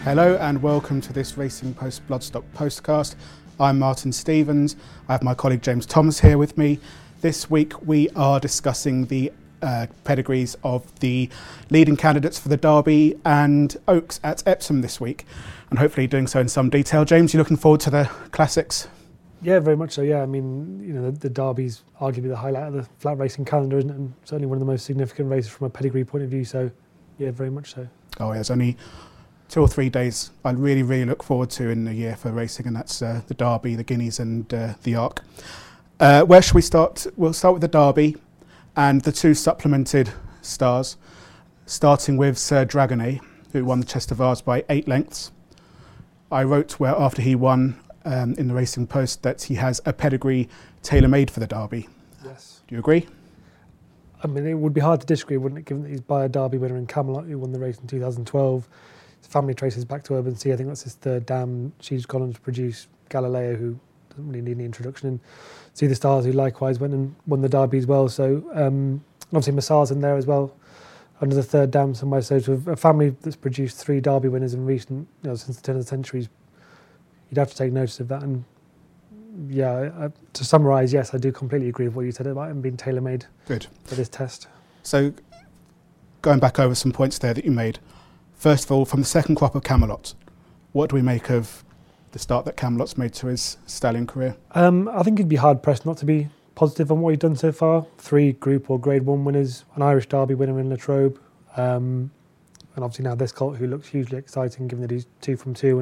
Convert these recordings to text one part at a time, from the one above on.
Hello and welcome to this Racing Post Bloodstock postcast. I'm Martin Stevens. I have my colleague James Thomas here with me. This week we are discussing the pedigrees of the leading candidates for the Derby and Oaks at Epsom this week, and hopefully doing so in some detail. James, you looking forward to the classics? Yeah, very much so. Yeah, I mean, you know, the Derby's arguably the highlight of the flat racing calendar, isn't it? And certainly one of the most significant races from a pedigree point of view. So, yeah, very much so. Oh, yeah, there's only 2 or 3 days I really look forward to in the year for racing, and that's the Derby, the Guineas and the Arc. Where should we start? We'll start with the Derby and the 2 supplemented stars, starting with Sir Dragonet, who won the Chester Vase by 8 lengths. I wrote after he won in the Racing Post that he has a pedigree tailor-made for the Derby. Yes. Do you agree? I mean, it would be hard to disagree, wouldn't it, given that he's by a Derby winner in Camelot, who won the race in 2012. His family traces back to Urban Sea. I think that's his 3rd dam. She's gone on to produce Galileo, who doesn't really need any introduction, and See the Stars, who likewise went and won the Derby as well. So obviously Massar's in there as well, under the 3rd dam somewhere. So to a family that's produced 3 Derby winners in recent, since the turn of the century, you'd have to take notice of that. And yeah, to summarise, yes, I do completely agree with what you said about him being tailor-made Good. for this test. So going back over some points there that you made. First of all, from the second crop of Camelot, what do we make of the start that Camelot's made to his stallion career? I think he'd be hard-pressed not to be positive on what he's done so far. 3 Group or Grade 1 winners, an Irish Derby winner in Latrobe, and obviously now this colt, who looks hugely exciting given that he's 2 from 2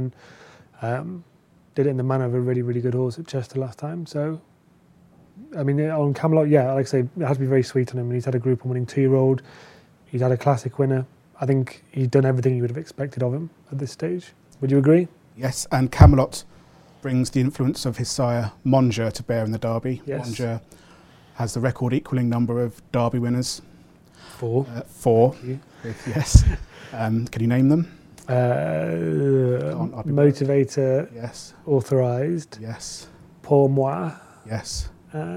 and did it in the manner of a really good horse at Chester last time. So, I mean, on Camelot, yeah, like I say, it has to be very sweet on him. He's had a Group 1 winning 2-year-old. He's had a classic winner. I think he's done everything you would have expected of him at this stage. Would you agree? Yes, and Camelot brings the influence of his sire Monger to bear in the Derby. Yes. Monger has the record equalling number of Derby winners. 4. 4. Yes. Can you name them? Motivator. Yes. Authorised. Yes. Pour Moi. Yes.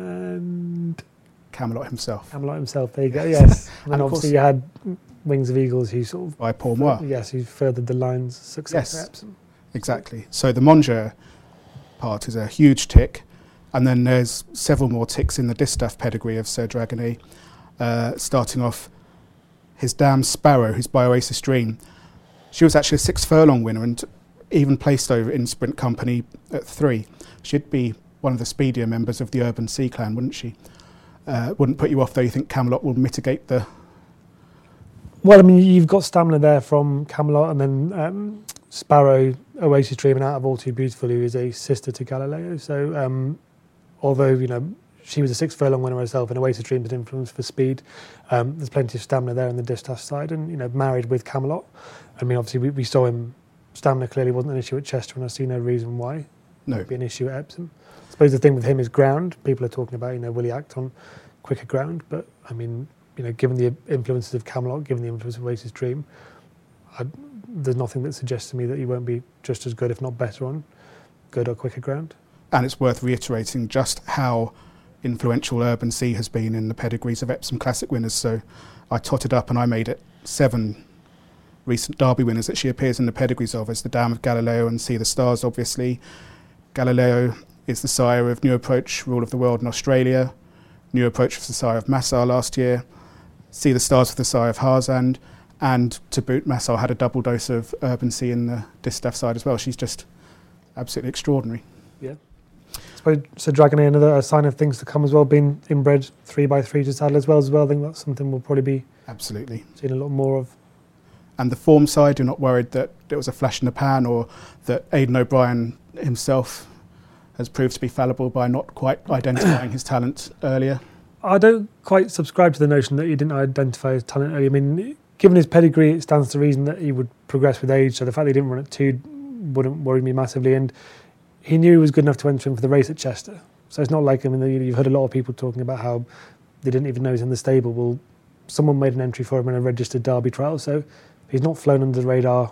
And Camelot himself. Camelot himself, there you go, yes. And, And obviously you had Wings of Eagles, who sort of... By Pour Moi. Yes, who furthered the line's success at Epsom. Exactly. So the Monger part is a huge tick, and then there's several more ticks in the distaff pedigree of Sir Dragonet, starting off his dam Sparrow, who's by Oasis Dream. She was actually a 6 furlong winner and even placed over in Sprint Company at 3. She'd be one of the speedier members of the Urban Sea clan, wouldn't she? Wouldn't put you off, though. You think Camelot will mitigate the... Well, I mean, you've got stamina there from Camelot, and then Sparrow, Oasis Dream, and Out of All Too Beautiful, who is a sister to Galileo. So although, she was a 6 furlong winner herself, and Oasis Dream's an influence for speed, there's plenty of stamina there on the distaff side, and, married with Camelot. I mean, obviously, we saw him, stamina clearly wasn't an issue at Chester, and I see no reason why it would be an issue at Epsom. I suppose the thing with him is ground. People are talking about, will he act on quicker ground? But, I mean, given the influences of Camelot, given the influence of Oasis Dream, there's nothing that suggests to me that he won't be just as good, if not better, on good or quicker ground. And it's worth reiterating just how influential Urban Sea has been in the pedigrees of Epsom Classic winners. So I totted up and I made it 7 recent Derby winners that she appears in the pedigrees of, as the dam of Galileo and See the Stars, obviously. Galileo is the sire of New Approach, Rule of the World in Australia. New Approach was the sire of Massar last year. See the Stars with the sire of Harzand. And to boot, Massar had a double dose of Urban Sea in the distaff side as well. She's just absolutely extraordinary. Yeah. I suppose Sir Dragonet, another sign of things to come as well, being inbred 3x3 to saddle as well. I think that's something we'll probably be seeing a lot more of. And the form side, you're not worried that it was a flash in the pan, or that Aidan O'Brien himself has proved to be fallible by not quite identifying his talent earlier? I don't quite subscribe to the notion that he didn't identify his talent earlier. I mean, given his pedigree, it stands to reason that he would progress with age, so the fact that he didn't run at 2 wouldn't worry me massively, and he knew he was good enough to enter in for the race at Chester. So it's not like, you've heard a lot of people talking about how they didn't even know he's in the stable. Well, someone made an entry for him in a registered Derby trial, so he's not flown under the radar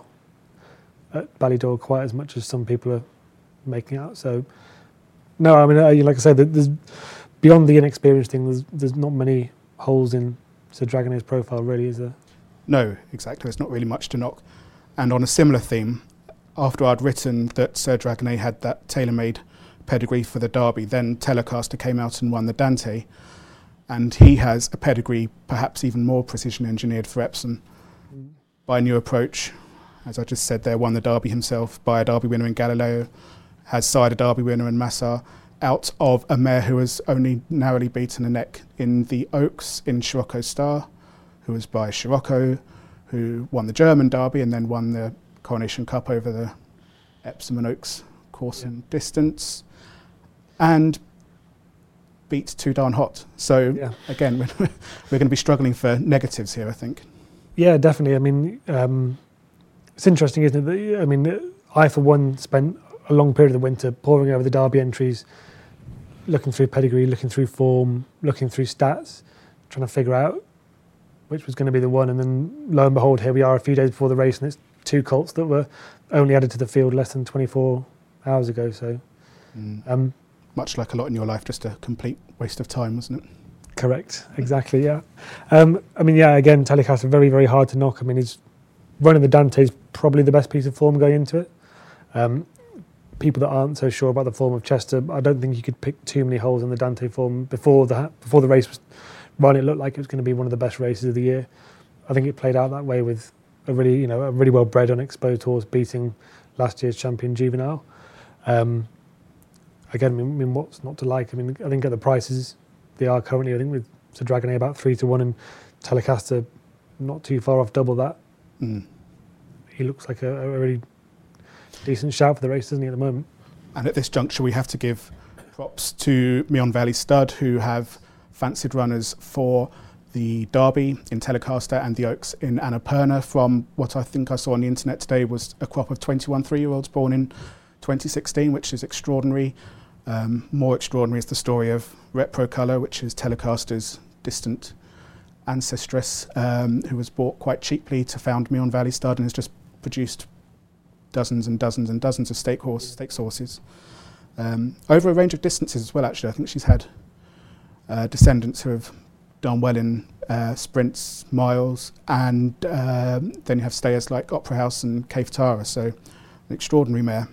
at Ballydor quite as much as some people are making out. So, no, I mean, like I said, there's beyond the inexperienced thing, there's not many holes in Sir Dragonet's profile, really, is there? No, exactly. There's not really much to knock. And on a similar theme, after I'd written that Sir Dragonet had that tailor-made pedigree for the Derby, then Telecaster came out and won the Dante, and he has a pedigree perhaps even more precision engineered for Epsom by New Approach. As I just said there, won the Derby himself by a Derby winner in Galileo, has side a Derby winner in Massar, out of a mare who has only narrowly beaten a neck in the Oaks in Scirocco Star, who was by Scirocco, who won the German Derby and then won the Coronation Cup over the Epsom and Oaks course and distance, and beat Too Darn Hot. So again, we're going to be struggling for negatives here, I think. Yeah, definitely. I mean, it's interesting, isn't it? I mean, I for one spent a long period of the winter poring over the Derby entries, looking through pedigree, looking through form, looking through stats, trying to figure out which was going to be the one. And then lo and behold, here we are a few days before the race, and it's two colts that were only added to the field less than 24 hours ago. So, much like a lot in your life, just a complete waste of time, wasn't it? Correct. Exactly. Yeah. I mean, yeah. Again, Telecaster very, very hard to knock. I mean, he's running the Dante is probably the best piece of form going into it. People that aren't so sure about the form of Chester, I don't think you could pick too many holes in the Dante form before the race was run. It looked like it was going to be one of the best races of the year. I think it played out that way with a really well bred unexposed horse beating last year's champion Juvenile. Again, I mean, what's not to like? I mean, I think at the prices they are currently, I think with Sir Dragonet about 3-1 and Telecaster not too far off double that. He looks like a really decent shout for the race, doesn't he, at the moment? And at this juncture, we have to give props to Meon Valley Stud, who have fancied runners for the Derby in Telecaster and the Oaks in Annapurna. From what I think I saw on the internet today was a crop of 21 3-year-olds born in 2016, which is extraordinary. More extraordinary is the story of Repro Colour, which is Telecaster's distant ancestress, who was bought quite cheaply to found Meon Valley Stud and has just produced dozens and dozens and dozens of stakes horses over a range of distances as well. Actually, I think she's had descendants who have done well in sprints, miles, and then you have stayers like Opera House and Cave Tara, so an extraordinary mare.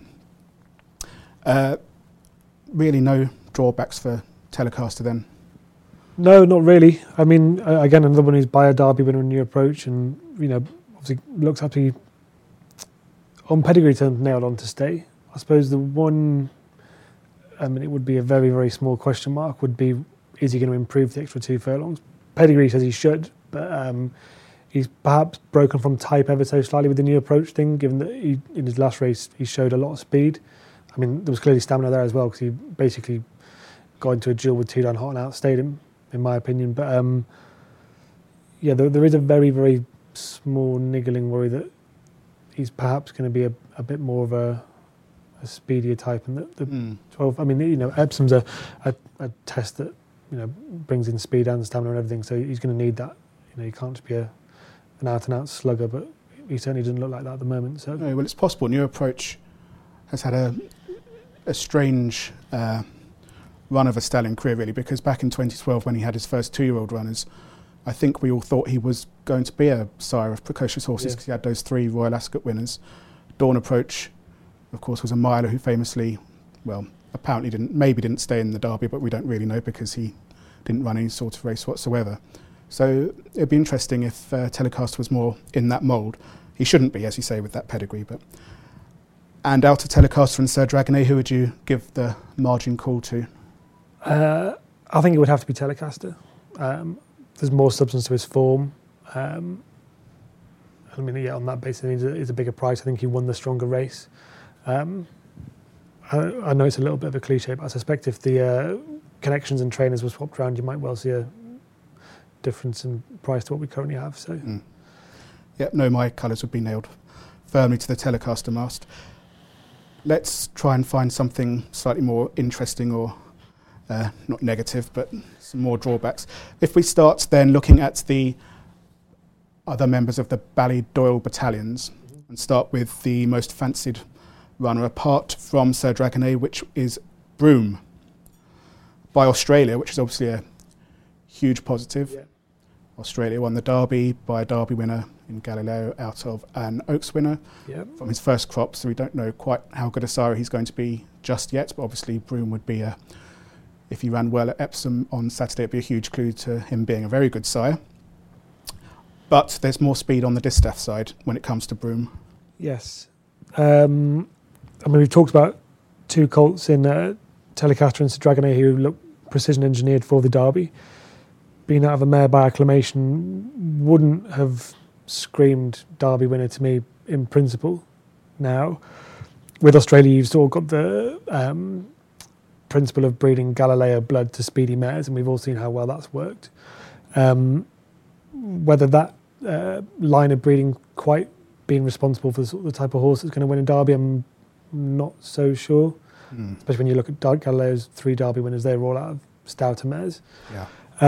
Really no drawbacks for Telecaster then? No, not really. I mean, again, another one who's by a Derby winner in New Approach, and obviously looks up to, on pedigree terms, nailed on to stay. I suppose the one, it would be a very, very small question mark, would be, is he going to improve the extra 2 furlongs? Pedigree says he should, but he's perhaps broken from type ever so slightly with the New Approach thing, given that in his last race he showed a lot of speed. I mean, there was clearly stamina there as well, because he basically got into a duel with Too Darn Hot and outstayed him, in my opinion. But there is a very, very small niggling worry that he's perhaps going to be a bit more of a speedier type, and the 12. I mean, Epsom's a test that brings in speed and stamina and everything, so he's going to need that. He can't just be an out and out slugger, but he certainly doesn't look like that at the moment. So no, well, it's possible. New Approach has had a strange run of a stallion career, really, because back in 2012, when he had his first 2-year-old runners, I think we all thought he was going to be a sire of precocious horses, because he had those 3 Royal Ascot winners. Dawn Approach, of course, was a miler who famously, apparently didn't stay in the Derby, but we don't really know because he didn't run any sort of race whatsoever. So it'd be interesting if Telecaster was more in that mould. He shouldn't be, as you say, with that pedigree. And out of Telecaster and Sir Dragonet, who would you give the margin call to? I think it would have to be Telecaster. There's more substance to his form. On that basis, it's a bigger price. I think he won the stronger race. I know it's a little bit of a cliche, but I suspect if the connections and trainers were swapped around, you might well see a difference in price to what we currently have. So, my colours would be nailed firmly to the Telecaster mast. Let's try and find something slightly more interesting, or not negative, but some more drawbacks. If we start then looking at the other members of the Ballydoyle battalions, and start with the most fancied runner apart from Sir Dragonet, which is Broome by Australia, which is obviously a huge positive. Australia won the Derby by a Derby winner in Galileo out of an Oaks winner Yep. from his first crop, so we don't know quite how good a sire he's going to be just yet, but obviously Broome would be if he ran well at Epsom on Saturday, it'd be a huge clue to him being a very good sire. But there's more speed on the distaff side when it comes to Broome. Yes. We've talked about two colts in Telecaster and Sir Dragonet who look precision engineered for the Derby. Being out of a mare by acclamation wouldn't have screamed Derby winner to me in principle. Now, with Australia, you've still got the principle of breeding Galileo blood to speedy mares, and we've all seen how well that's worked. Whether that line of breeding quite being responsible for the type of horse that's going to win a Derby, I'm not so sure. Especially when you look at Galileo's 3 Derby winners, they were all out of stouter mares. Yeah.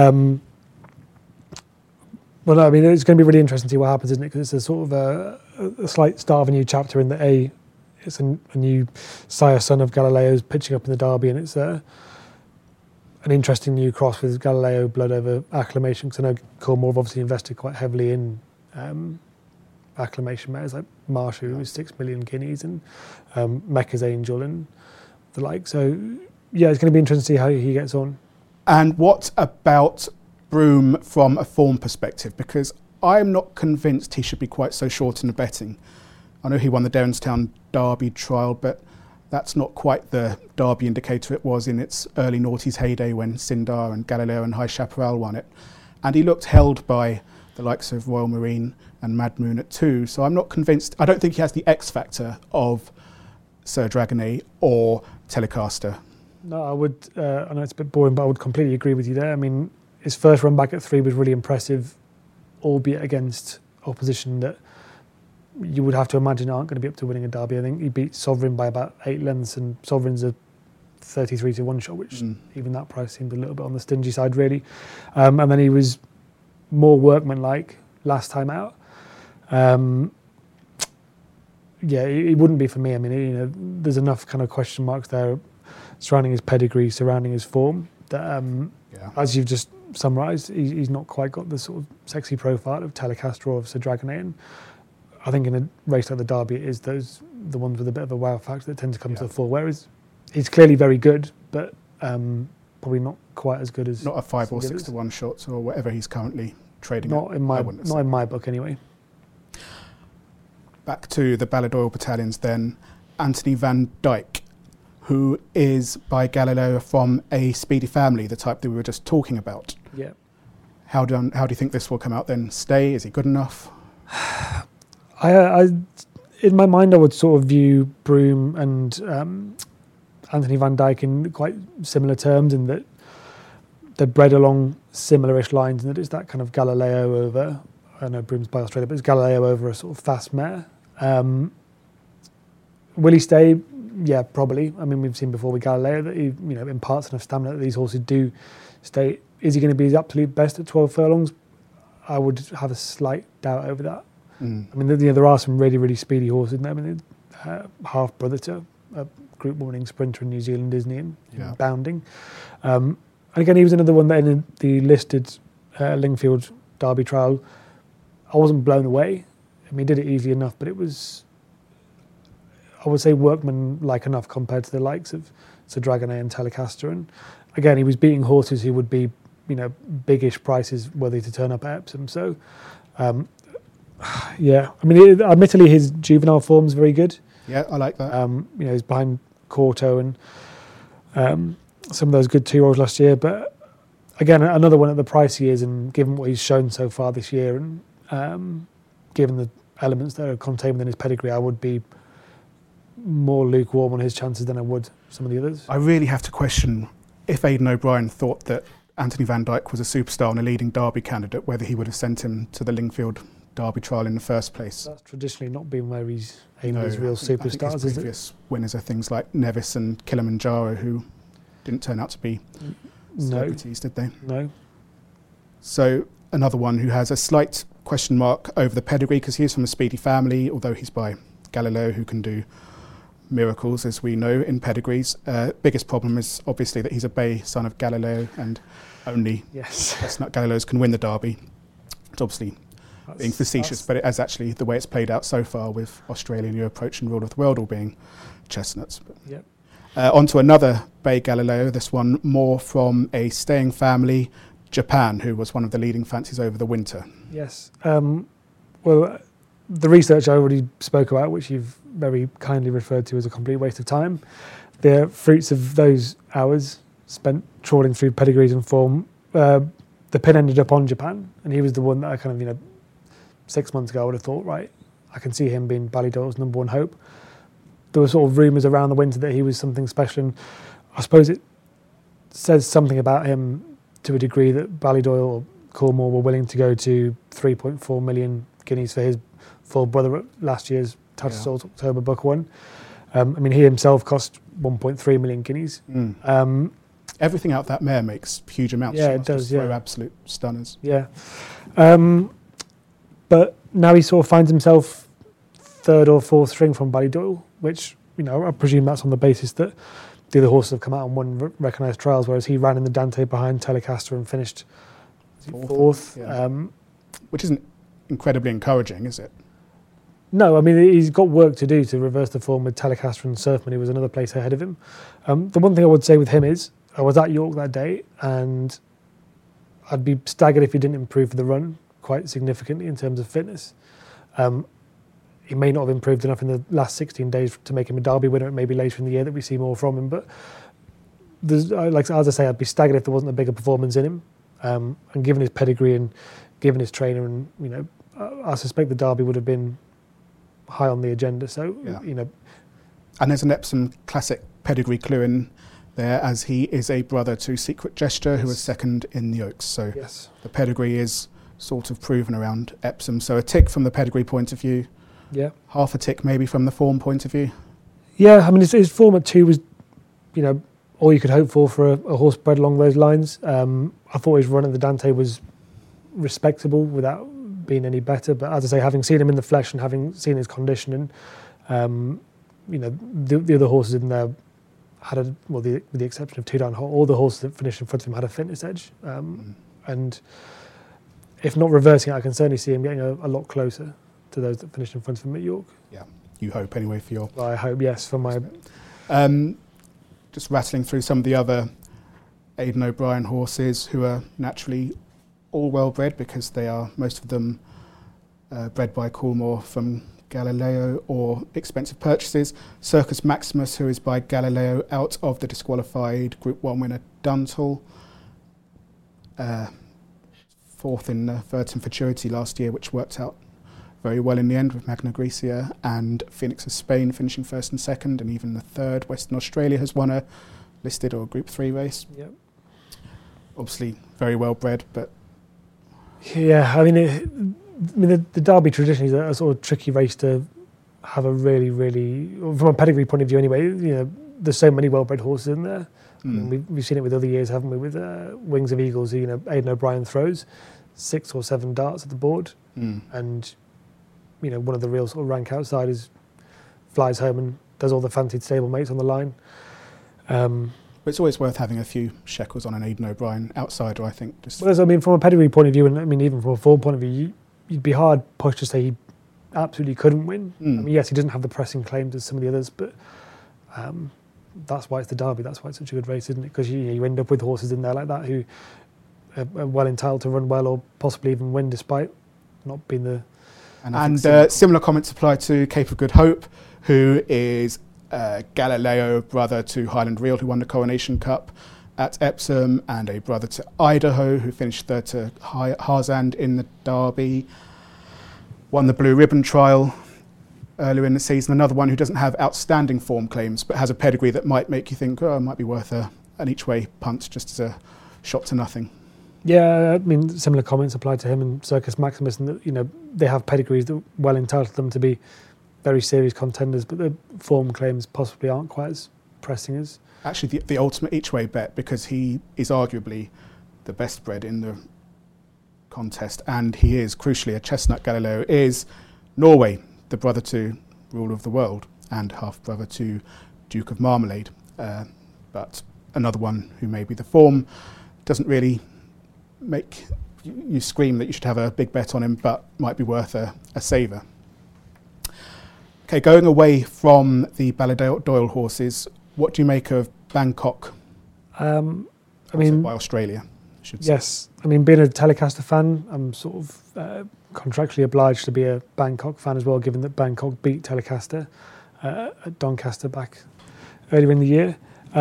Well, no, I mean, it's going to be really interesting to see what happens, isn't it? Because it's a sort of a slight start of a new chapter in that it's a new sire son of Galileo's pitching up in the Derby, and it's an interesting new cross with Galileo blood over acclamation. Because I know Coolmore have obviously invested quite heavily in acclamation mares like Marsha, who was 6 million guineas, and Mecca's Angel and the like. So, yeah, it's going to be interesting to see how he gets on. And what about Broome from a form perspective? Because I'm not convinced he should be quite so short in the betting. I know he won the Derrinstown Derby trial, but that's not quite the Derby indicator it was in its early noughties heyday when Sindar and Galileo and High Chaparral won it. And he looked held by the likes of Royal Marine and Mad Moon at 2. So I'm not convinced. I don't think he has the X factor of Sir Dragonet or Telecaster. No, I would. I know it's a bit boring, but I would completely agree with you there. I mean, his first run back at 3 was really impressive, albeit against opposition that you would have to imagine aren't going to be up to winning a Derby. I think he beat Sovereign by about 8 lengths, and Sovereign's a 33 to 1 shot, which even that price seemed a little bit on the stingy side, really. And then he was more workmanlike last time out. Yeah, he wouldn't be for me. I mean, there's enough kind of question marks there surrounding his pedigree, surrounding his form, that as you've just summarised, he's not quite got the sort of sexy profile of Telecaster or of Sir Dragonet. And I think in a race like the Derby, it is the ones with a bit of a wow factor that tend to come to the fore. Whereas he's clearly very good, but probably not quite as good as not a 5 or 6 to 1 shot or whatever he's currently trading. Not in my book, anyway. Back to the Balladroyle battalions then. Anthony Van Dyke, who is by Galileo from a speedy family, the type that we were just talking about. Yeah. How do you think this will come out then? Stay? Is he good enough? I in my mind, I would sort of view Broome and Anthony Van Dyke in quite similar terms, in that they're bred along similar-ish lines, and that it's that kind of Galileo over, I know Broome's by Australia, but it's Galileo over a sort of fast mare. Will he stay? Yeah, probably. I mean, we've seen before with Galileo that he, imparts enough stamina that these horses do stay. Is he going to be his absolute best at 12 furlongs? I would have a slight doubt over that. I mean, there are some really, really speedy horses in there. I mean, half brother to a Group 1 winning sprinter in New Zealand, isn't he? In Bounding. And again, he was another one that in the listed Lingfield Derby trial, I wasn't blown away. I mean, he did it easily enough, but it was, I would say, workman-like enough compared to the likes of Sir Dragonet and Telecaster. And again, he was beating horses who would be, biggish prices were they to turn up at Epsom. So, yeah, I mean, admittedly, his juvenile form's very good. Yeah, I like that. He's behind Corto and some of those good 2-year-olds last year. But again, another one at the price he is, and given what he's shown so far this year, and given the elements that are contained within his pedigree, I would be more lukewarm on his chances than I would some of the others. I really have to question if Aidan O'Brien thought that Anthony Van Dyke was a superstar and a leading Derby candidate, whether he would have sent him to the Lingfield Derby trial in the first place. That's traditionally not been where he's aimed his real superstars, I think his previous winners are things like Nevis and Kilimanjaro, who didn't turn out to be celebrities, did they? No. So another one who has a slight question mark over the pedigree, because he is from a speedy family, although he's by Galileo, who can do miracles, as we know, in pedigrees. Biggest problem is obviously that he's a Bay son of Galileo, and only Galileos can win the Derby. It's obviously being facetious, but it is actually the way it's played out so far with Australian New Approach and Rule of the World all being chestnuts. Yep. On to another Bay Galileo, this one more from a staying family, Japan, who was one of the leading fancies over the winter. Yes. Well, the research I already spoke about, which you've very kindly referred to as a complete waste of time, the fruits of those hours spent trawling through pedigrees and form, the pin ended up on Japan, and he was the one that I kind of, 6 months ago I would have thought, right, I can see him being Ballydoyle's number one hope. There were sort of rumours around the winter that he was something special, and I suppose it says something about him to a degree that Ballydoyle or Coolmore were willing to go to 3.4 million guineas for his full brother at last year's Tattersalls October Buck one. He himself cost 1.3 million guineas. Everything out that mare makes huge amounts. Yeah, it does. Yeah, absolute stunners. Yeah, but now he sort of finds himself third or fourth string from Ballydoyle, which I presume that's on the basis that the other horses have come out and won recognised trials, whereas he ran in the Dante behind Telecaster and finished fourth. Yeah. Which isn't incredibly encouraging, is it? No, he's got work to do to reverse the form with Telecaster and Surfman, who was another place ahead of him. The one thing I would say with him is, I was at York that day, and I'd be staggered if he didn't improve for the run quite significantly in terms of fitness. He may not have improved enough in the last 16 days to make him a Derby winner. It may be later in the year that we see more from him. But as I say, I'd be staggered if there wasn't a bigger performance in him. And given his pedigree and given his trainer, and I suspect the Derby would have been high on the agenda. So and there's an Epsom Classic pedigree clue in there, as he is a brother to Secret Gesture, who was second in the Oaks. So the pedigree is sort of proven around Epsom. So a tick from the pedigree point of view. Yeah. Half a tick maybe from the form point of view. Yeah, his form at 2 was, all you could hope for a horse bred along those lines. I thought his run at the Dante was respectable without being any better. But as I say, having seen him in the flesh and having seen his conditioning, the other horses in there had with the exception of Two Down Hot, all the horses that finished in front of him had a fitness edge. And if not reversing it, I can certainly see him getting a lot closer to those that finished in front of him at York. Yeah, you hope anyway for your... I hope, yes, for my... Just rattling through some of the other Aidan O'Brien horses who are naturally all well bred, because they are, most of them, bred by Coolmore from Galileo or expensive purchases. Circus Maximus, who is by Galileo out of the disqualified Group 1 winner Dunstall. Fourth in Vertum Futurity last year, which worked out very well in the end with Magna Gracia, and Phoenix of Spain finishing first and second, and even the third. Western Australia has won a listed or Group 3 race. Yep. Obviously very well bred, but... Yeah, the Derby traditionally is a sort of tricky race to have a really, really, from a pedigree point of view anyway, there's so many well-bred horses in there. We've seen it with other years, haven't we, with Wings of Eagles, who, Aidan O'Brien throws 6 or 7 darts at the board, and one of the real sort of rank outsiders flies home and does all the fancied stablemates on the line. But it's always worth having a few shekels on an Aidan O'Brien outsider, I think. From a pedigree point of view, and even from a form point of view, you'd be hard pushed to say he absolutely couldn't win. Yes, he doesn't have the pressing claims as some of the others, but that's why it's the Derby. That's why it's such a good race, isn't it? Because you end up with horses in there like that who are well entitled to run well or possibly even win, despite not being the... And similar comments apply to Cape of Good Hope, who is Galileo, brother to Highland Reel, who won the Coronation Cup at Epsom, and a brother to Idaho, who finished third to Harzand in the Derby, won the Blue Ribbon Trial earlier in the season. Another one who doesn't have outstanding form claims, but has a pedigree that might make you think, it might be worth an each-way punt, just as a shot to nothing. Yeah, similar comments apply to him and Circus Maximus, and that they have pedigrees that well entitled them to be very serious contenders, but the form claims possibly aren't quite as pressing as... Actually, the ultimate each-way bet, because he is arguably the best bred in the contest, and he is, crucially, a chestnut Galileo, is Norway, the brother to Rule of the World, and half-brother to Duke of Marmalade. But another one who maybe the form doesn't really make you scream that you should have a big bet on him, but might be worth a saver. Okay, going away from the Ballydoyle horses, what do you make of Bangkok? I mean, by Australia, I should say. Yes, I mean, being a Telecaster fan, I'm sort of contractually obliged to be a Bangkok fan as well, given that Bangkok beat Telecaster at Doncaster back earlier in the year.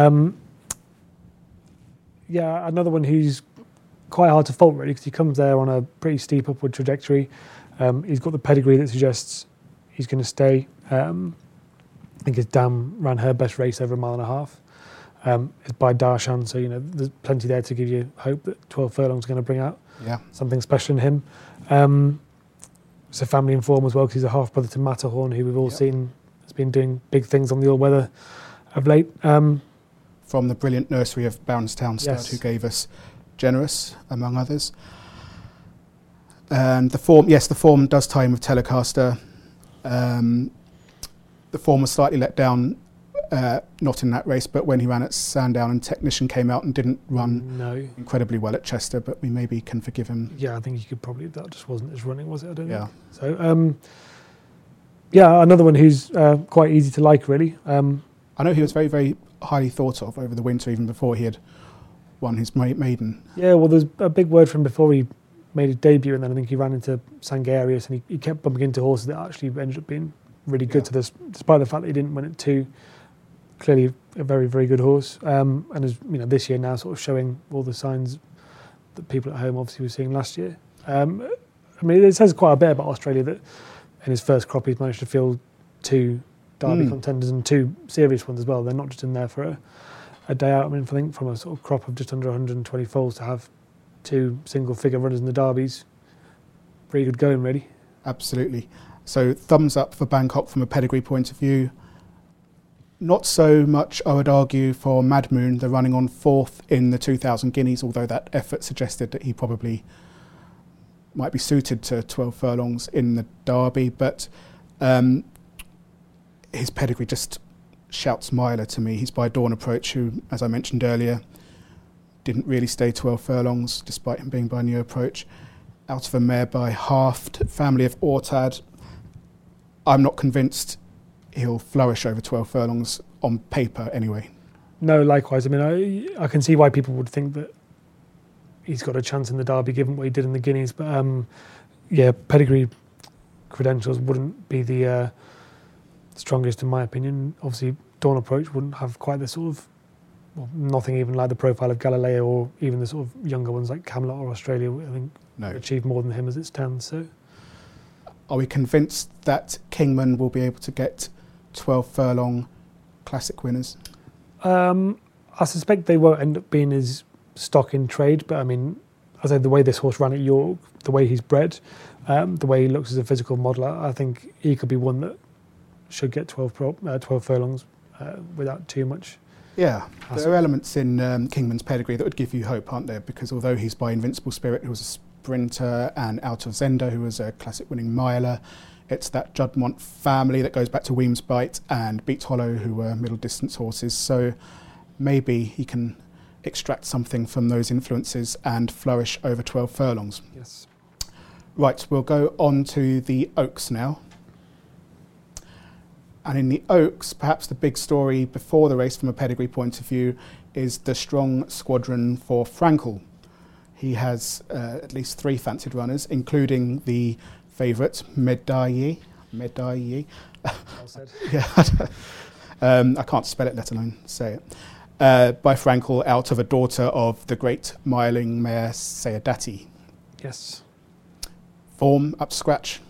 Yeah, another one who's quite hard to fault, really, because he comes there on a pretty steep upward trajectory. He's got the pedigree that suggests he's going to stay. I think his Dam ran her best race over 1.5 miles. It's by Darshan, so there's plenty there to give you hope that 12 furlongs is going to bring out something special in him. It's a family in form as well, because he's a half brother to Matterhorn, who we've all seen has been doing big things on the all-weather of late. From the brilliant nursery of Baronstown Stud, who gave us Generous, among others. And the form does tie in with Telecaster. The form was slightly let down, not in that race, but when he ran at Sandown, and Technician came out and didn't run incredibly well at Chester, but we maybe can forgive him. Yeah, I think you could probably, that just wasn't his running, was it? I don't think. So, another one who's quite easy to like, really. I know he was very, very highly thought of over the winter, even before he had won his maiden. Yeah, well, there's a big word from before he made his debut, and then I think he ran into Sangarius, and he kept bumping into horses that actually ended up being really good to this, despite the fact that he didn't win it too. Clearly a very, very good horse, and is this year now sort of showing all the signs that people at home obviously were seeing last year. I mean, it says quite a bit about Australia that in his first crop he's managed to field 2 Derby contenders and 2 serious ones as well. They're not just in there for a day out. I mean, I think from a sort of crop of just under 120 foals to have 2 single-figure runners in the Derbies, pretty good going, really. Absolutely. So thumbs up for Bangkok from a pedigree point of view. Not so much, I would argue, for Mad Moon, the running on 4th in the 2000 Guineas, although that effort suggested that he probably might be suited to 12 furlongs in the Derby. But his pedigree just shouts miler to me. He's by Dawn Approach, who, as I mentioned earlier, didn't really stay 12 furlongs, despite him being by New Approach. Out of a mare by Haft, family of Ortad. I'm not convinced he'll flourish over 12 furlongs on paper anyway. No, likewise. I mean, I can see why people would think that he's got a chance in the Derby given what he did in the Guineas, but pedigree credentials wouldn't be the strongest in my opinion. Obviously, Dawn Approach wouldn't have quite the sort of, nothing even like the profile of Galileo, or even the sort of younger ones like Camelot or Australia, I think achieved more than him as it stands. So, are we convinced that Kingman will be able to get 12 furlong classic winners? I suspect they won't end up being his stock in trade, but I mean, I say the way this horse ran at York, the way he's bred, the way he looks as a physical modeller, I think he could be one that should get 12 furlongs without too much. Yeah, there are elements in Kingman's pedigree that would give you hope, aren't there? Because although he's by Invincible Spirit, who was a sprinter, and Out of Zenda, who was a classic winning miler, it's that Juddmonte family that goes back to Weems Bite and Beats Hollow, who were middle distance horses. So maybe he can extract something from those influences and flourish over 12 furlongs. Yes. Right, we'll go on to the Oaks now. And in the Oaks, perhaps the big story before the race from a pedigree point of view is the strong squadron for Frankel. He has at least 3 fancied runners, including the favourite, Medaille. Well said. I can't spell it, let alone say it. By Frankel, out of a daughter of the great miling mare Sayadati. Yes. Form up to scratch?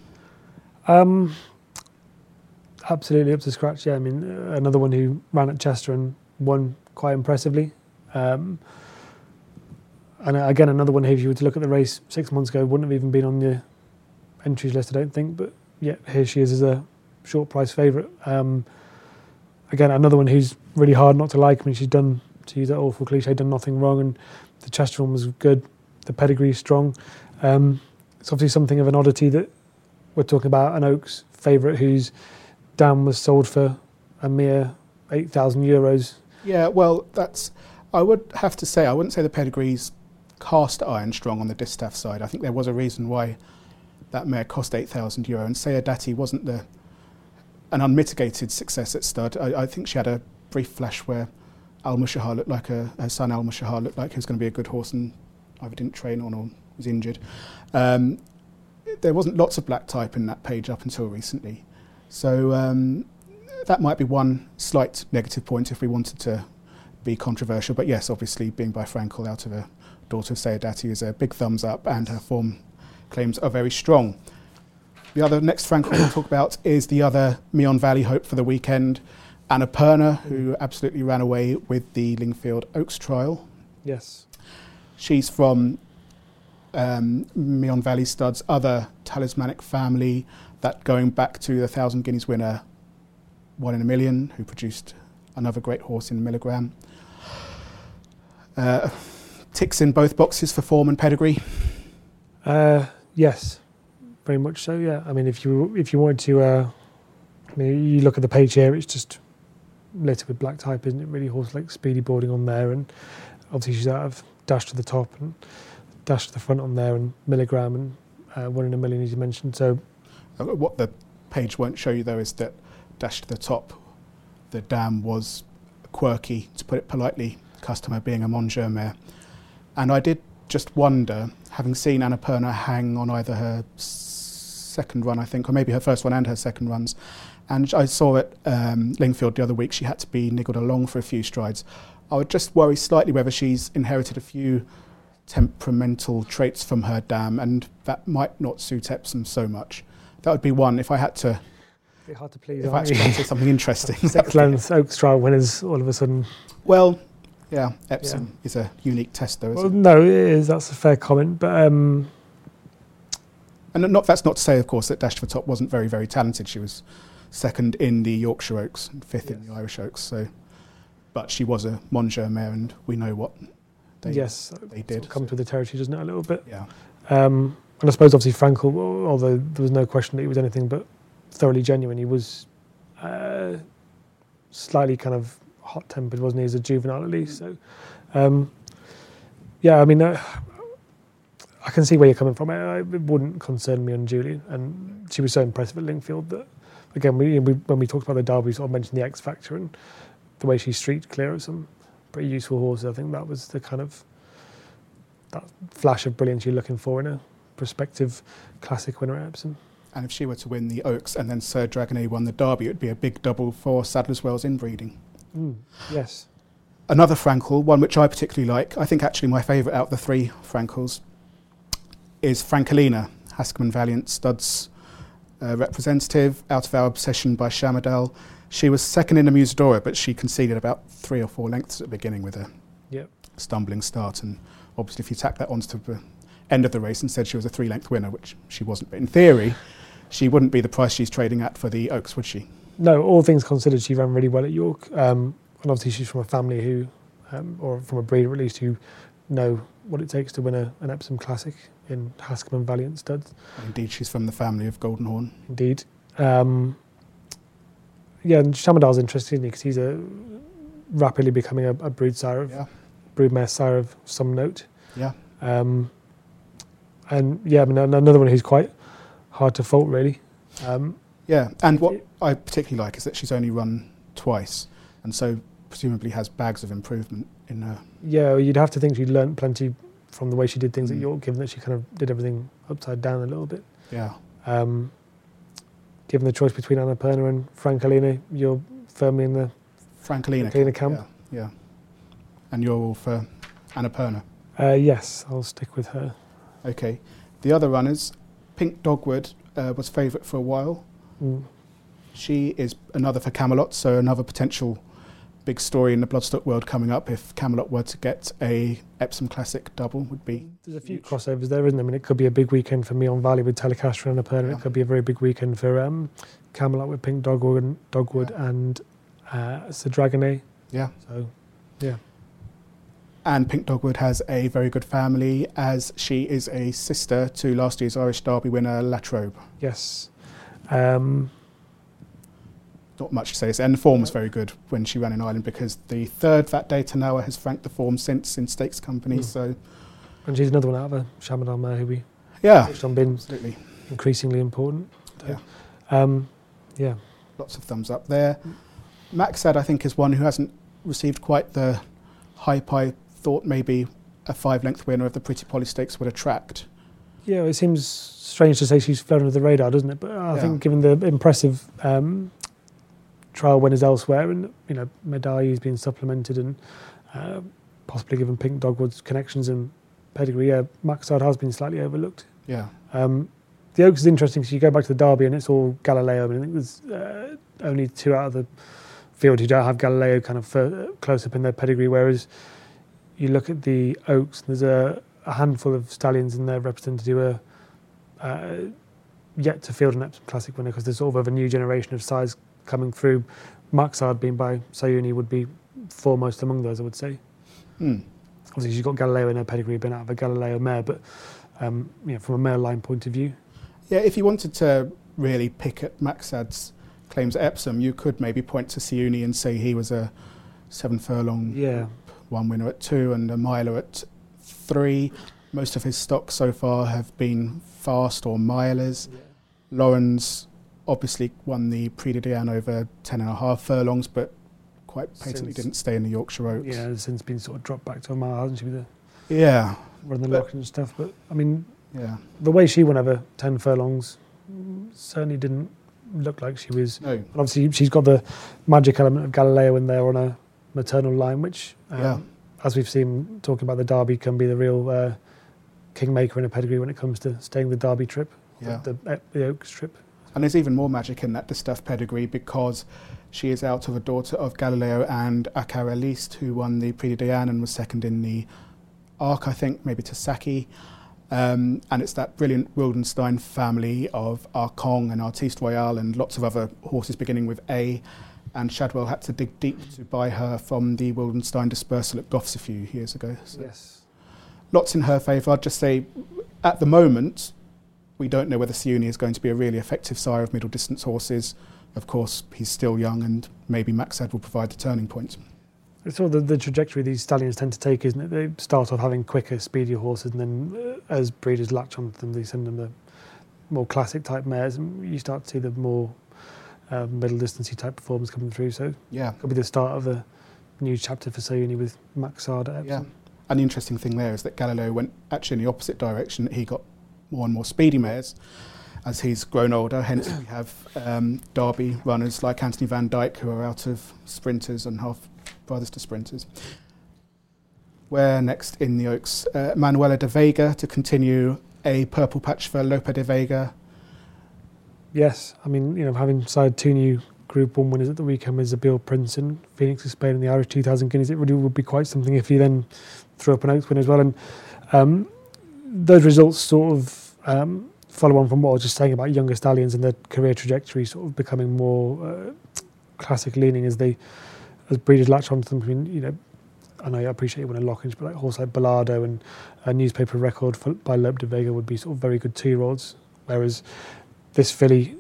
Absolutely up to scratch, yeah. I mean, another one who ran at Chester and won quite impressively. And again, another one who, if you were to look at the race 6 months ago, wouldn't have even been on the entries list, I don't think. But yeah, here she is as a short price favourite. Again, another one who's really hard not to like. I mean, she's done, to use that awful cliche, done nothing wrong, and the Chester one was good. The pedigree is strong. It's obviously something of an oddity that we're talking about an Oaks favourite whose dam was sold for a mere €8,000. Yeah, well, I would have to say, I wouldn't say the pedigree's cast iron strong on the distaff side. I think there was a reason why that mare cost €8,000, and Sayadati wasn't an unmitigated success at stud. I think she had a brief flash where Al Mushahar looked like her son Al Mushahar looked like he was going to be a good horse and either didn't train on or was injured. There wasn't lots of black type in that page up until recently. So that might be one slight negative point if we wanted to be controversial. But yes, obviously being by Frankel out of a daughter of Sayadati is a big thumbs up, and her form claims are very strong. The other next Frankel we'll talk about is the other Meon Valley hope for the weekend, Annapurna, who absolutely ran away with the Lingfield Oaks trial. Yes. She's from Meon Valley Stud's other talismanic family, that going back to the 1,000 Guineas winner, 1 in a Million, who produced another great horse in Milligram. Ticks in both boxes for form and pedigree. Yes, very much so. Yeah, I mean, if you wanted to, I mean, you look at the page here, it's just littered with black type, isn't it? Really, horse like Speedy Boarding on there, and obviously she's out of Dash to the Top and Dash to the Front on there, and Milligram and 1 in a Million, as you mentioned. So, what the page won't show you though is that Dash to the Top, the dam was quirky, to put it politely, customer being a Monsieur mare, and I did just wonder, having seen Annapurna hang on either her second run, I think, or maybe her first one and her second runs, and I saw at Lingfield the other week she had to be niggled along for a few strides. I would just worry slightly whether she's inherited a few temperamental traits from her dam, and that might not suit Epsom so much. That would be one, if I had to... It's hard to please, if I had to say something interesting. 6 length Oaks trial winners all of a sudden. Well, yeah, Epsom is a unique test though, isn't it? No, it is. That's a fair comment, but... And that's not to say, of course, that Dash to the Top wasn't very, very talented. She was second in the Yorkshire Oaks and fifth in the Irish Oaks. So, but she was a Monsieur mare, and we know what they did. Comes with the territory, doesn't it, a little bit? Yeah. And I suppose, obviously, Frankel, although there was no question that he was anything but thoroughly genuine, he was slightly kind of hot-tempered, wasn't he, as a juvenile at least? So, yeah, I mean... I can see where you're coming from. It wouldn't concern me unduly, and she was so impressive at Lingfield that, again, when we talked about the Derby, we sort of mentioned the X Factor and the way she streaked clear of some pretty useful horses. I think that was the kind of that flash of brilliance you're looking for in a prospective classic winner at Epsom. And if she were to win the Oaks and then Sir Dragonet won the Derby, it would be a big double for Sadler's Wells inbreeding. Yes. Another Frankel, one which I particularly like, I think actually my favourite out of the 3 Frankels, is Frankelina, Haskeman Valiant Stud's representative, out of our obsession by Shamadal. She was second in the Musadora, but she conceded about 3 or 4 lengths at the beginning with a stumbling start. And obviously, if you tack that onto the end of the race and said she was a 3-length winner, which she wasn't, but in theory, she wouldn't be the price she's trading at for the Oaks, would she? No, all things considered, she ran really well at York. And obviously, she's from a family who, or from a breeder at least, who know what it takes to win an Epsom Classic in Haskeman Valiant Studs. Indeed, she's from the family of Goldenhorn. Indeed. And Shamadal's interesting because he's rapidly becoming a broodmare sire of some note. Yeah. And yeah, I mean, another one who's quite hard to fault, really. And what I particularly like is that she's only run twice, and so presumably has bags of improvement in her. Yeah, you'd have to think she'd learnt plenty from the way she did things at York, given that she kind of did everything upside down a little bit. Yeah. Given the choice between Annapurna and Frankelina, you're firmly in the Frankelina camp. Yeah. And you're all for Annapurna? Yes, I'll stick with her. Okay. The other runners, Pink Dogwood was favourite for a while. She is another for Camelot, so another potential big story in the bloodstock world coming up. If Camelot were to get a Epsom Classic double, would be there's a few crossovers there, isn't there? I mean, it could be a big weekend for Meon Valley with Telecaster and Annapurna. It could be a very big weekend for Camelot with Pink Dogwood and Sir Dragonet. Yeah. So, yeah. And Pink Dogwood has a very good family, as she is a sister to last year's Irish Derby winner Latrobe. Yes. Not much to say. And the form was very good when she ran in Ireland, because the third that day, Tanawa has franked the form since in Stakes Company. So And she's another one out of a Chamadon mare who we Yeah, touched on being absolutely. increasingly important. Yeah. Yeah. Lots of thumbs up there. Maxad, I think, is one who hasn't received quite the hype I thought maybe a 5-length winner of the Pretty Polly Stakes would attract. Yeah, it seems strange to say she's flown under the radar, doesn't it? But I think given the impressive trial winners elsewhere, and Medaille's been supplemented and possibly given Pink Dogwood's connections and pedigree, Maxad has been slightly overlooked. Yeah. The Oaks is interesting because you go back to the Derby and it's all Galileo. I think there's only 2 out of the field who don't have Galileo kind of close up in their pedigree, whereas you look at the Oaks, there's a handful of stallions in there represented who are yet to field an Epsom Classic winner because there's sort of a new generation of size coming through. Maxad being by Sayuni would be foremost among those, I would say. Obviously she's got Galileo in her pedigree, been out of a Galileo mare, but from a mare line point of view. Yeah, if you wanted to really pick at Maxad's claims at Epsom, you could maybe point to Sayuni and say he was a 7 furlong, 1 winner at 2 and a miler at 3. Most of his stocks so far have been fast or milers. Yeah. Lauren's obviously won the Prix de Diane over 10.5 furlongs, but quite patently didn't stay in the Yorkshire Oaks. Yeah, since been sort of dropped back to a mile, hasn't she, with running the lock and stuff. But I mean, the way she won over 10 furlongs certainly didn't look like she was. No. Obviously, she's got the magic element of Galileo in there on a maternal line, which, as we've seen talking about the Derby, can be the real kingmaker in a pedigree when it comes to staying the Derby trip, the Oaks trip. And there's even more magic in that Distaff pedigree because she is out of a daughter of Galileo and Akara List, who won the Prix de Diane and was second in the Arc, I think, maybe to Saki. And it's that brilliant Wildenstein family of Arcong and Artiste Royale and lots of other horses beginning with A. And Shadwell had to dig deep to buy her from the Wildenstein dispersal at Goffs a few years ago. So yes. Lots in her favour. I'd just say, at the moment, we don't know whether Sayuni is going to be a really effective sire of middle distance horses. Of course, he's still young and maybe Maxad will provide the turning point. It's sort of the trajectory these stallions tend to take, isn't it? They start off having quicker, speedier horses, and then as breeders latch onto them, they send them the more classic type mares, and you start to see the more middle distancey type performance coming through. So it could be the start of a new chapter for Sayuni with Maxad at Epsom. Yeah. And the interesting thing there is that Galileo went actually in the opposite direction. He got more and more speedy mares as he's grown older. Hence we have Derby runners like Anthony Van Dyke who are out of sprinters and half brothers to sprinters. Where next in the Oaks? Manuela de Vega to continue a purple patch for Lope de Vega. Yes, I mean, having signed 2 new Group 1 winners at the weekend with Zabil Prince and Phoenix of Spain and the Irish 2000 Guineas, it really would be quite something if you then threw up an Oaks win as well. And those results sort of follow on from what I was just saying about younger stallions and their career trajectory sort of becoming more classic leaning as breeders latch onto them. I mean, I know I appreciate you winning Lockridge, but like a horse like Bellado and a newspaper record by Lope de Vega would be sort of very good 2-year-olds, whereas this filly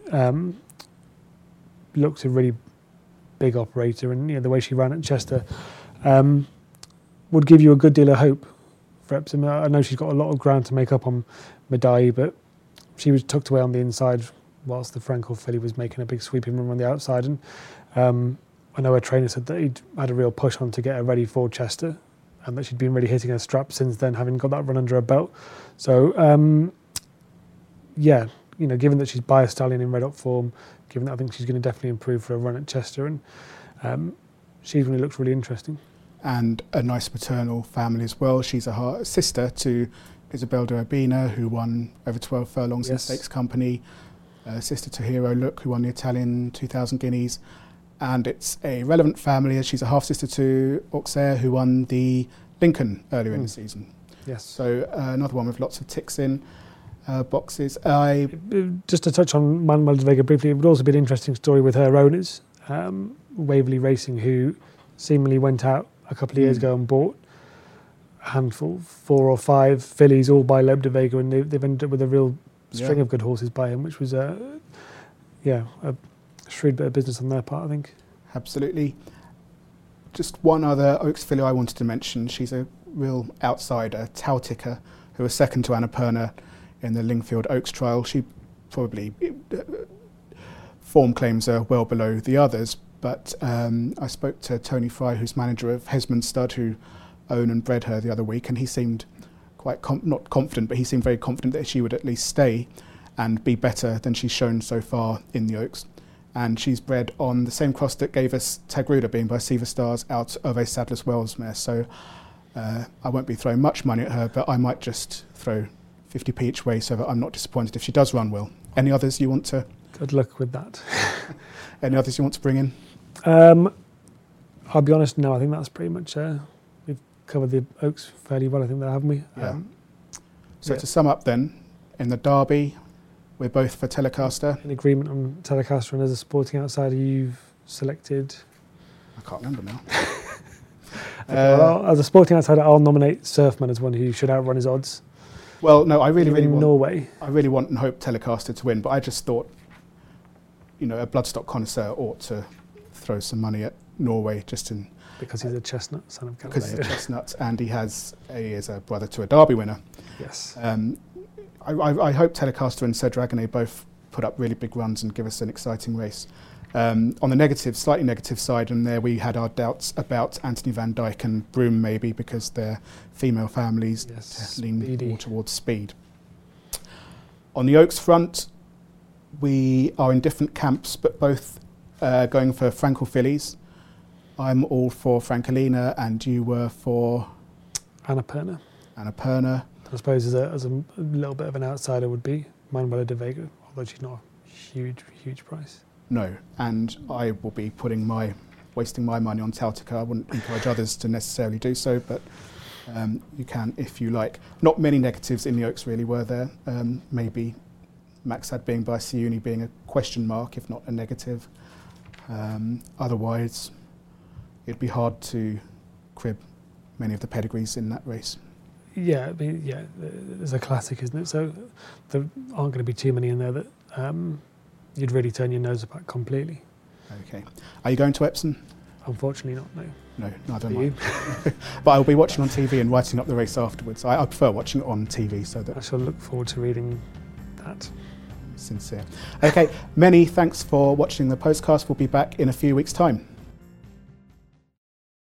looks a really big operator, and the way she ran at Chester would give you a good deal of hope for Epsom. I know she's got a lot of ground to make up on Medaille, but she was tucked away on the inside whilst the Frankel filly was making a big sweeping run on the outside. And I know her trainer said that he'd had a real push on to get her ready for Chester and that she'd been really hitting her strap since then, having got that run under her belt. So, given that she's by a stallion in red hot form, given that I think she's going to definitely improve for a run at Chester, and she really looks really interesting. And a nice maternal family as well. She's a sister to Isabel de Urbina, who won over 12 furlongs in Stakes Company, sister to Hero Look, who won the Italian 2000 Guineas, and it's a relevant family as she's a half-sister to Auxerre, who won the Lincoln earlier in the season. Yes. So another one with lots of ticks in boxes. Just to touch on Manuela de Vega briefly, it would also be an interesting story with her owners, Waverley Racing, who seemingly went out a couple of years ago and bought a handful, 4 or 5 fillies, all by Lope de Vega, and they've ended up with a real string of good horses by him, which was a shrewd bit of business on their part, I think. Absolutely. Just one other Oaks filly I wanted to mention. She's a real outsider, Tautica, who was second to Annapurna in the Lingfield Oaks trial. She probably form claims are well below the others, but I spoke to Tony Fry, who's manager of Hesmond Stud, who own and bred her, the other week, and he seemed quite not confident, but he seemed very confident that she would at least stay and be better than she's shown so far in the Oaks. And she's bred on the same cross that gave us Tagruda, being by Siva Stars, out of a Sadler's Wells mare. So I won't be throwing much money at her, but I might just throw 50p each way so that I'm not disappointed if she does run well. Any others you want to? Good luck with that. Any others you want to bring in? I'll be honest, no, I think that's pretty much, we've covered the Oaks fairly well, I think, there, haven't we? Yeah. So to sum up then, in the Derby, we're both for Telecaster. In agreement on Telecaster, and as a sporting outsider, you've selected... I can't remember now. Okay, well, as a sporting outsider, I'll nominate Surfman as one who should outrun his odds. Well, no, I really want Norway. I really want and hope Telecaster to win, but I just thought, a bloodstock connoisseur ought to throw some money at Norway just in... Because he's a chestnut, son of Galileo. Because he's a chestnut, and he is a brother to a Derby winner. Yes. I hope Telecaster and Sir Dragonet both put up really big runs and give us an exciting race. On the slightly negative side, and there we had our doubts about Anthony Van Dyke and Broome, maybe because they're female families, lean more towards speed. On the Oaks front, we are in different camps, but both going for Frankel fillies. I'm all for Francolina, and you were for Annapurna. I suppose as a little bit of an outsider would be Manuela de Vega, although she's not a huge price. No, and I will be wasting my money on Tautica. I wouldn't encourage others to necessarily do so, but you can if you like. Not many negatives in the Oaks really were there. Maybe Maxad being by Siuni being a question mark, if not a negative. Otherwise, it'd be hard to crib many of the pedigrees in that race. Yeah, there's a classic, isn't it? So there aren't going to be too many in there that you'd really turn your nose up at completely. Okay. Are you going to Epsom? Unfortunately not, no. No, neither am I. But I'll be watching on TV and writing up the race afterwards. I prefer watching it on TV so that... I shall look forward to reading that. Sincere. Okay, many thanks for watching the postcast. We'll be back in a few weeks' time.